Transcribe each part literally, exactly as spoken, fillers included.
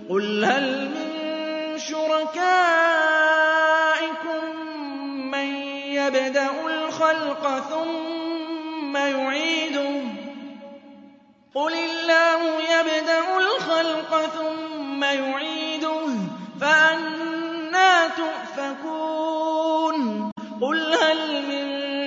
قُلْ هَلْ مِن شُرَكَائِكُم مَّن يَبْدَأُ الْخَلْقَ ثُمَّ يُعِيدُهُ ۚ قُلِ اللَّهُ يَبْدَأُ الْخَلْقَ ثُمَّ يُعِيدُهُ فَأَنَّىٰ تُؤْفَكُونَ قُلْ هَلْ مِن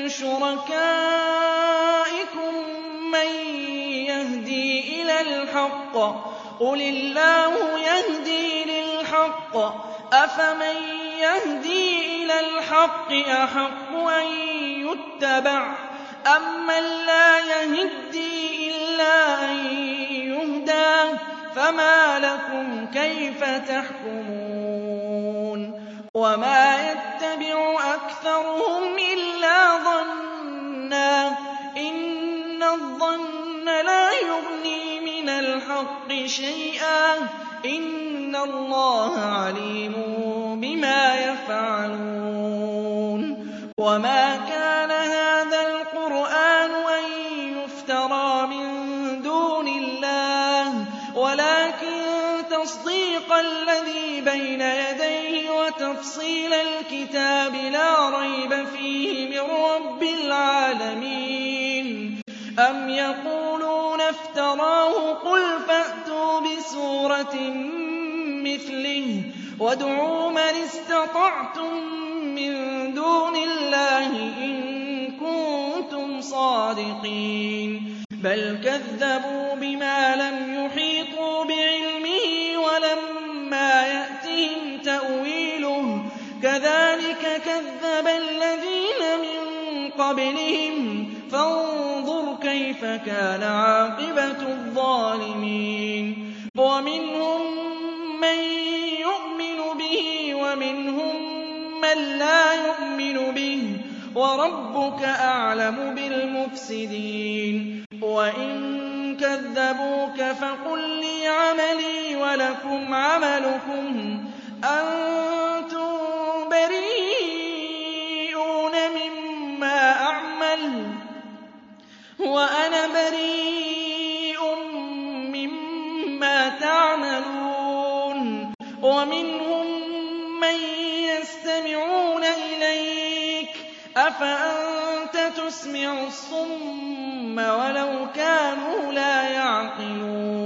شُرَكَائِكُم مَّن يَهْدِي إِلَى الْحَقِّ ۚ قُلِ اللَّهُ يَهْدِي لِلْحَقِّ ۗ أَفَمَن يَهْدِي إِلَى الْحَقِّ أَحَقُّ أَن يُتَّبَعَ أَمَّن لَّا يَهِدِّي إِلَّا أَن يُهْدَىٰ ۖ فَمَا لَكُمْ كَيْفَ تَحْكُمُونَ وَمَا يَتَّبِعُ أَكْثَرُهُمْ إِلَّا ظَنًّا ۚ إِنَّ الظَّنَّ لَا يُغْنِي مِنَ الْحَقِّ شَيْئًا ۚ إِنَّ اللَّهَ عَلِيمٌ بِمَا يَفْعَلُونَ وَمَا كَانَ هَٰذَا الْقُرْآنُ أَن يُفْتَرَىٰ مِن دُونِ اللَّهِ وَلَٰكِن تَصْدِيقَ الَّذِي بَيْنَ يَدَيْهِ وَتَفْصِيلَ الْكِتَابِ لَا رَيْبَ فِيهِ مِن رَّبِّ الْعَالَمِينَ أَمْ يَقُولُونَ افْتَرَاهُ ۖ قُلْ فَأْتُوا بِسُورَةٍ مِّثْلِهِ وَادْعُوا مَنِ اسْتَطَعْتُم مِّن دُونِ اللَّهِ إِن كُنتُمْ صَادِقِينَ بَلْ كَذَّبُوا بِمَا لَمْ يُحِيطُوا بِعِلْمِهِ وَلَمَّا يَأْتِهِمْ تَأْوِيلُهُ ۚ كَذَٰلِكَ كَذَّبَ الَّذِينَ مِن قَبْلِهِمْ ۖ فَانظُرْ كَيْفَ كَانَ عَاقِبَةُ الظَّالِمِينَ وَمِنْهُم مَّن يُؤْمِنُ بِهِ وَمِنْهُم مَّن لَّا يُؤْمِنُ بِهِ ۚ وَرَبُّكَ أَعْلَمُ بِالْمُفْسِدِينَ وَإِن كَذَّبُوكَ فَقُل لِّي عَمَلِي وَلَكُمْ عَمَلُكُمْ أَنتُم بَرِيئُونَ مِمَّا أَعْمَلُ وَأَنَا بَرِيءٌ مِّمَّا تَعْمَلُونَ وَمِنْهُم مَّن يَسْتَمِعُونَ إِلَيْكَ ۚ أَفَأَنتَ تُسْمِعُ الصُّمَّ وَلَوْ كَانُوا لَا يَعْقِلُونَ